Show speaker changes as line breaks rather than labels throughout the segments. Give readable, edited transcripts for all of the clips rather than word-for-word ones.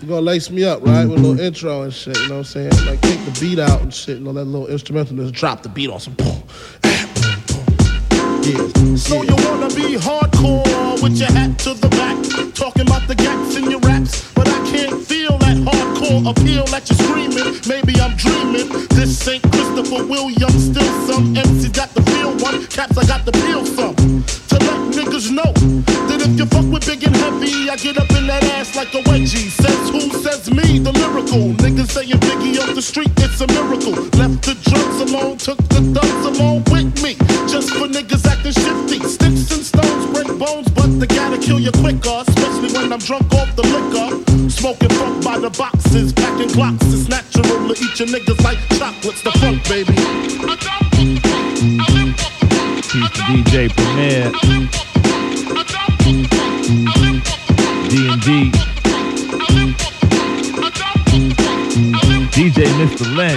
You're gonna lace me up, right? With a little intro and shit, you know what I'm saying? Like, take the beat out and shit, you know, that little instrumental, just drop the beat on some boom. Yeah.
So you wanna be hardcore with your hat to the back, talking about the gaps in your raps, but I can't feel that hardcore appeal that you're screaming. Maybe I'm dreaming. This ain't Christopher Williams, still some MCs got the feel one, caps I got the peel some. To let niggas know that if you fuck with big and heavy, I get up in that ass like a wedgie. Says who? Says me, the lyrical. Niggas saying Biggie off the street, it's a miracle. Left the drugs alone, took the thugs along with me. Just for niggas acting shifty. Sticks and stones break bones, but they gotta kill you quicker. Especially when I'm drunk off the liquor. Smoking funk by the boxes, packing clocks. It's natural to eat your niggas like chocolates. The funk, baby.
Peace to DJ Premier, D&D, DJ Mr. Len,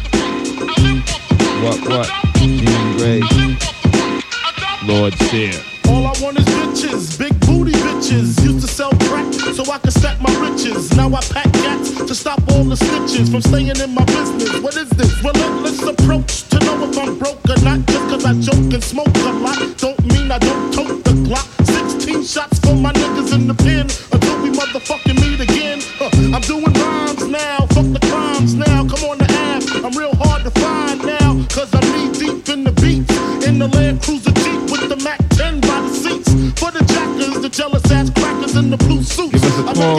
what, Jim Gray, Lord Sear.
All I want is bitches, big booty bitches. Used to sell crack so I could stack my riches. Now I pack cats to stop all the snitches from staying in my business. What is this? Relentless approach to know if I'm broke or not. Just cause I joke and smoke a lot don't mean I don't tote the Glock. 16 shots for my niggas in the pen until we motherfucking meet again. I'm doing rhymes now, fuck the crimes now. Come on the app, I'm real hard to find now. Cause I'm knee deep in the beats. In the Land Cruiser Jeep with the Mac 10 by the seats. For the jackers, the jealous ass crackers in the blue suits.
Give us a call,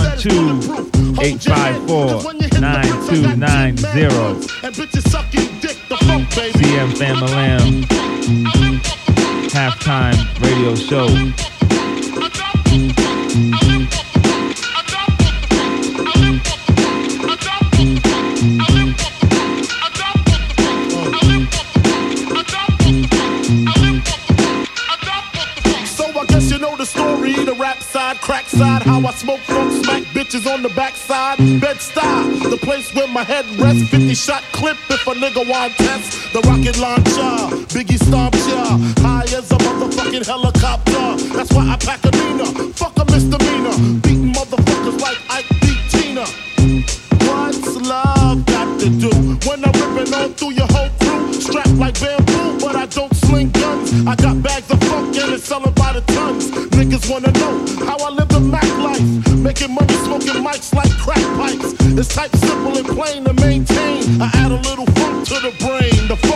212-854-9290.
And bitches sucking dick, the funk, baby.
CM Famalam, halftime radio show.
Rap side, crack side, how I smoke funk, smack bitches on the backside. Bed-Stuy, the place where my head rests. 50-shot clip if a nigga want test. The rocket launcher, Biggie stomp ya, high as a motherfucking helicopter. That's why I pack a Nina, fuck a misdemeanor. Beating motherfuckers like Ike beat Tina. What's love got to do when I'm ripping on through your whole crew? Strapped like bamboo, but I don't sling guns. I got bags of funk and it's selling by the tons. Niggas wanna know how I live the Mac life. Making money, smoking mics like crack pipes. It's type simple and plain to maintain. I add a little funk to the brain. The funk